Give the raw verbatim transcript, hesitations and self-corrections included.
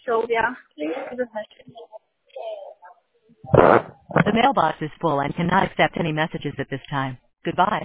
Sylvia. Please leave a message. The mailbox is full and cannot accept any messages at this time. Goodbye.